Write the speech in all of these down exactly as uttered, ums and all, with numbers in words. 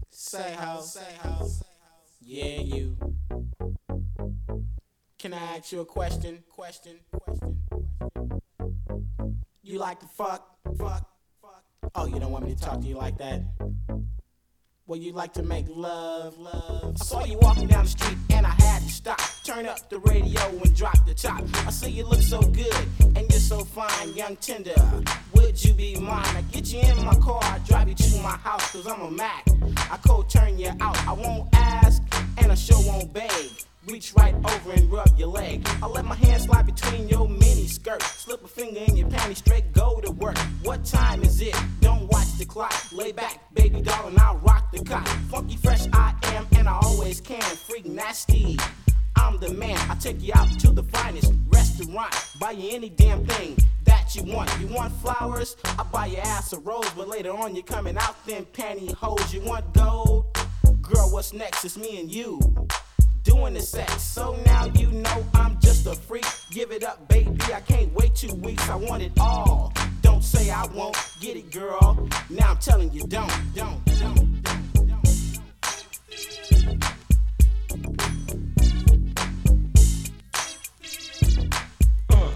Say ho, say ho. Yeah, you. Can I ask you a question? Question, question, question. You like to fuck, fuck, fuck. Oh, you don't want me to talk to you like that? Well, you like to make love, love. I saw you walking down the street and I had to stop. Turn up the radio and drop the top. I see you look so good and you're so fine, young tender. Would you be mine? I get you in my car, I drive you to my house, cause I'm a Mac. I cold turn you out, I won't ask and I sure won't beg. Reach right over and rub your leg. I let my hand slide between your mini skirt. Slip a finger in your panties, straight go to work. What time is it? Don't watch the clock. Lay back, baby doll, and I'll rock the cock. Funky fresh I am, and I always can. Freak nasty, I'm the man. I take you out to the finest restaurant. Buy you any damn thing that you want. You want flowers? I buy your ass a rose. But later on you're coming out them pantyhose. You want gold? Girl, what's next? It's me and you doing the sex, so now you know I'm just a freak. Give it up, baby, I can't wait two weeks. I want it all. Don't say I won't get it, girl. Now I'm telling you, don't, don't, don't, don't, don't. Uh.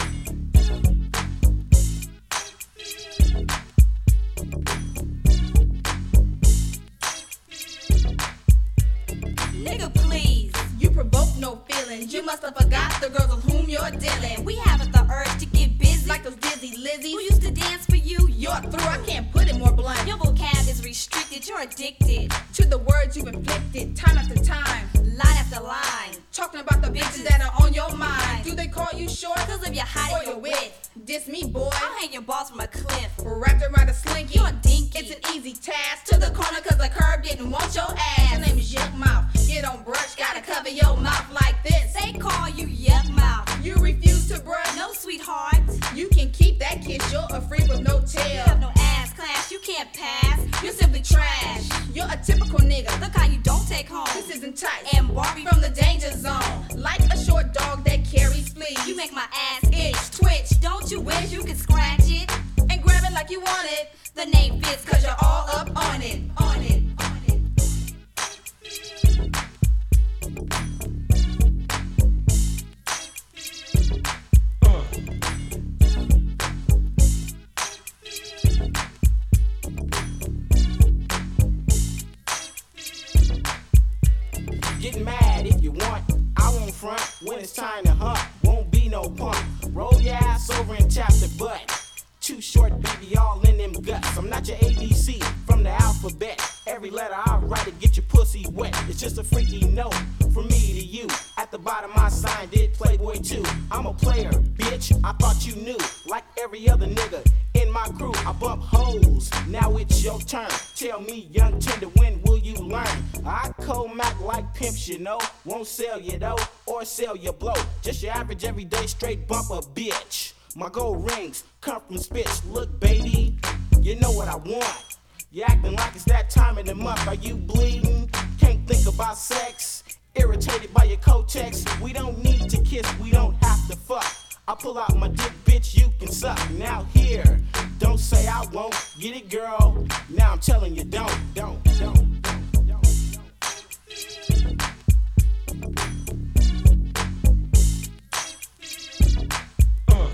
Nigga, please. You provoke no feelings. You must have forgot the girls with whom you're dealing. We haven't the urge to get busy like those dizzy Lizzies who used to dance for you. You're through. I can't put it more blunt. Your vocab is restricted. You're addicted to the words you've inflicted time after time, line after line. Talking about the bitches that are on your mind. Do they call you short? Cause of your height or your width. Diss me, boy. I'll hang your balls from a cliff. Wrapped around a slinky. You're dinky. It's an easy task. To the corner cause the curb didn't want your ass. Your name is Yuck Mouth. You don't brush, gotta cover your mouth like this. They call you Yuck Mouth. You refuse to brush? No, sweetheart. You can keep that kiss. You're a freak with no tail. You have no ass class. You can't pass. You're simply trash. You're a typical nigga. Look how you don't take home. This isn't tight. And Barbie from the danger zone. Like a short dog that carries fleas. You make my ass itch, twitch. Don't you wish you could scratch it and grab it like you want it? The name fits cause you're all up on it, on it, on it. Uh. Get mad if you want, I won't front. When it's time to hunt, won't be no pump. Roll your ass over and tap the butt. Too short, baby, all in them guts. I'm not your A B C from the alphabet. Every letter I write to get your pussy wet. It's just a freaky note from me to you. At the bottom I signed it, Playboy too. I'm a player, bitch, I thought you knew. Like every other nigga in my crew, I bump hoes. Now it's your turn. Tell me, young tender, when will you learn? I co-mac like pimps, you know. Won't sell you though, or sell you blow. Just your average everyday straight bumper, bitch. My gold rings come from spits. Look, baby, you know what I want. You acting like it's that time of the month. Are you bleeding? Can't think about sex? Irritated by your Kotex? We don't need to kiss, we don't have to fuck. I pull out my dick, bitch, you can suck. Now here, don't say I won't get it, girl. Now I'm telling you, don't, don't, don't, don't, don't. Uh.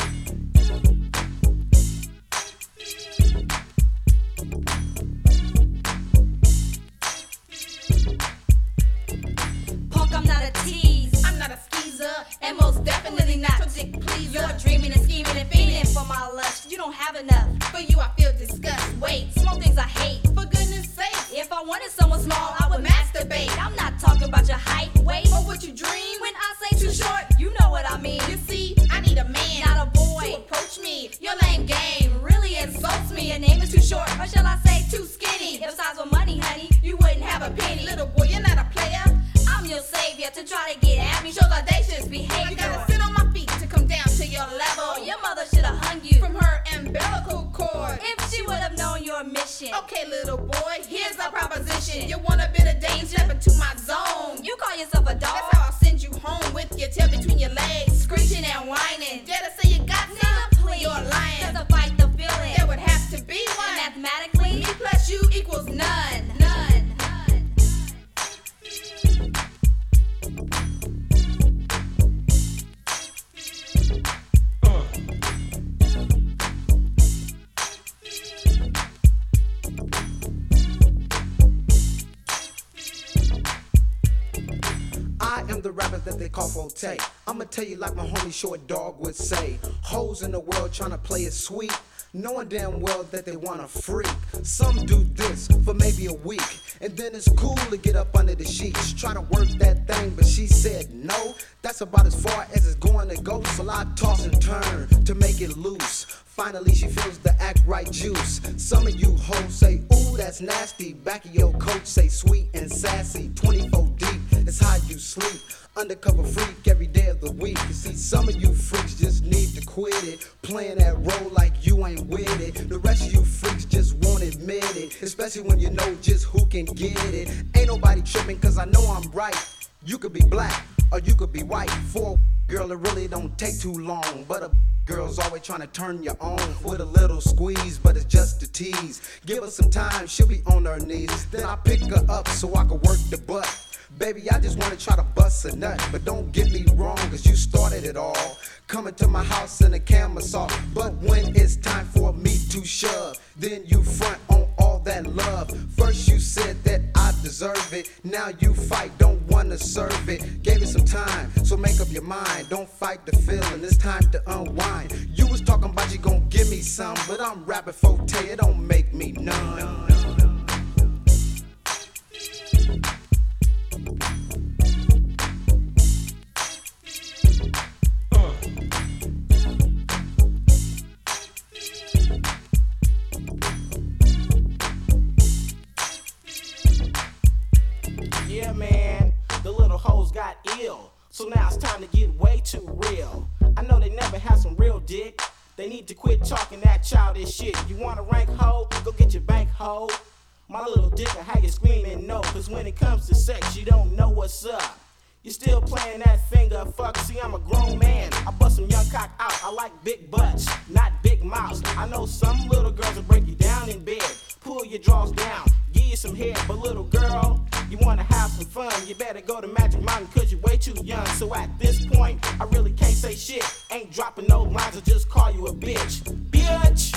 Punk, I'm not a tease. I'm not a skeezer, and most definitely not a dick pleaser. You're dreaming and scheming and fiending for my lust. You don't have enough. For you, I feel disgust. Wait, small things I hate. For goodness sake, if I wanted someone small, I would masturbate. I'm not talking about your height, weight, or what you dream. When I say too short, you know what I mean. You see, I need a man, not a boy, to approach me. Your lame game really insults me. Your name is too short, or shall I say too skinny? If size were money, honey, you wouldn't have a penny. Little boy, you're not a player. I'm your savior to try to get at me. Shows audacious behavior. I gotta sit on my feet to come down to your level. Your mother should have hung you from her umbilical cord if she would have known your mission. Okay, little boy, here's our proposition. You want a bit of danger? Step into my zone. You call yourself a dog? That's how I'll send you home with your tail between your legs, screeching and whining. Dare to say you got some? Please, you're lying. Just to fight the feeling, there would have to be one. And mathematically, me plus you equals none. None. am the rapper that they call Forte. I'ma tell you like my homie Short Dog would say. Hoes in the world tryna play it sweet, knowing damn well that they want a freak. Some do this for maybe a week, and then it's cool to get up under the sheets. Try to work that thing, but she said no. That's about as far as it's going to go, so I toss and turn to make it loose. Finally she feels the act right juice. Some of you hoes say, ooh, that's nasty. Back of your coat say sweet and sassy. twenty-four deep, it's how you sleep. Undercover freak every day of the week. You see, some of you freaks just need to quit it, playing that role like you ain't with it. The rest of you freaks just won't admit it, especially when you know just who can get it. Ain't nobody tripping cause I know I'm right. You could be black or you could be white. For a girl it really don't take too long, but a girl's always trying to turn you on with a little squeeze, but it's just a tease. Give her some time, she'll be on her knees. Then I pick her up so I can work the butt. Baby, I just wanna try to bust a nut, but don't get me wrong, cause you started it all. Coming to my house in a camisole, but when it's time for me to shove, then you front on all that love. First you said that I deserve it, now you fight, don't wanna serve it. Gave it some time, so make up your mind. Don't fight the feeling, it's time to unwind. You was talking about you gon' give me some, but I'm rapping Forte, it don't make me none. Yeah, man, the little hoes got ill, so now it's time to get way too real. I know they never had some real dick. They need to quit talking that childish shit. You want a rank hoe? Go get your bank hoe. My little dick will have you screaming no, cause when it comes to sex, you don't know what's up. You still playing that finger fuck, see I'm a grown man, I bust some young cock out. I like big butts, not big mouths. I know some little girls will break you down in bed, pull your drawers down, give you some head. But little girl, you wanna have some fun, you better go to Magic Mountain cause you're way too young. So at this point, I really can't say shit, ain't dropping no lines, I'll just call you a bitch. Bitch!